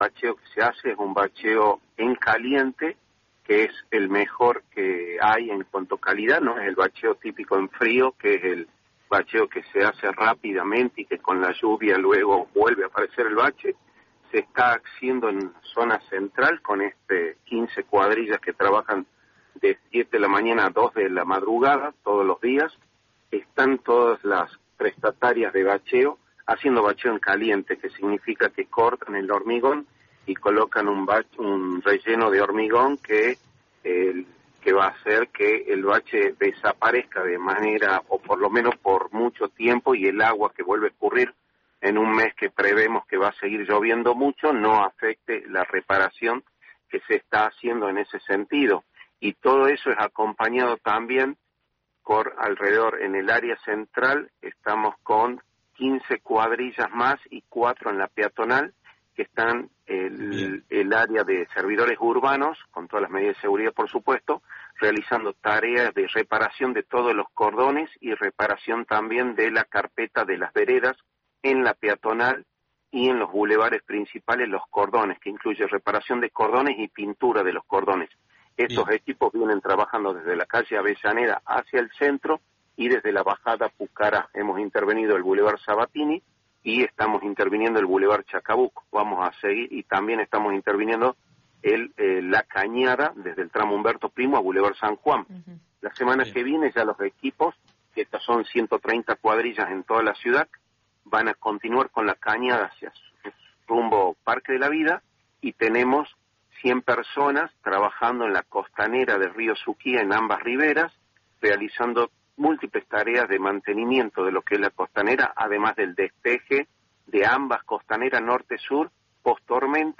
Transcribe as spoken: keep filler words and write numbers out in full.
bacheo que se hace es un bacheo en caliente, que es el mejor que hay en cuanto a calidad, no es el bacheo típico en frío, que es el bacheo que se hace rápidamente y que con la lluvia luego vuelve a aparecer el bache. Se está haciendo en zona central con este quince cuadrillas que trabajan de siete de la mañana a dos de la madrugada todos los días. Están todas las prestatarias de bacheo haciendo bacheo en caliente, que significa que cortan el hormigón y colocan un, bache, un relleno de hormigón que, eh, que va a hacer que el bache desaparezca de manera, o por lo menos por mucho tiempo, y el agua que vuelve a escurrir en un mes que prevemos que va a seguir lloviendo mucho, no afecte la reparación que se está haciendo en ese sentido. Y todo eso es acompañado también por alrededor, en el área central, estamos con quince cuadrillas más y cuatro en la peatonal, que están el, el área de servidores urbanos, con todas las medidas de seguridad, por supuesto, realizando tareas de reparación de todos los cordones y reparación también de la carpeta de las veredas en la peatonal y en los bulevares principales, los cordones, que incluye reparación de cordones y pintura de los cordones. Estos Bien. equipos vienen trabajando desde la calle Avellaneda hacia el centro y desde la bajada Pucará. Hemos intervenido el bulevar Sabatini y estamos interviniendo el bulevar Chacabuco. Vamos a seguir y también estamos interviniendo el, eh, la Cañada desde el tramo Humberto Primo a bulevar San Juan. Uh-huh. La semana Bien. que viene ya los equipos, que estas son ciento treinta cuadrillas en toda la ciudad, van a continuar con la Cañada hacia rumbo Parque de la Vida y tenemos cien personas trabajando en la costanera del río Suquía en ambas riberas, realizando múltiples tareas de mantenimiento de lo que es la costanera, además del despeje de ambas costaneras norte-sur post tormenta.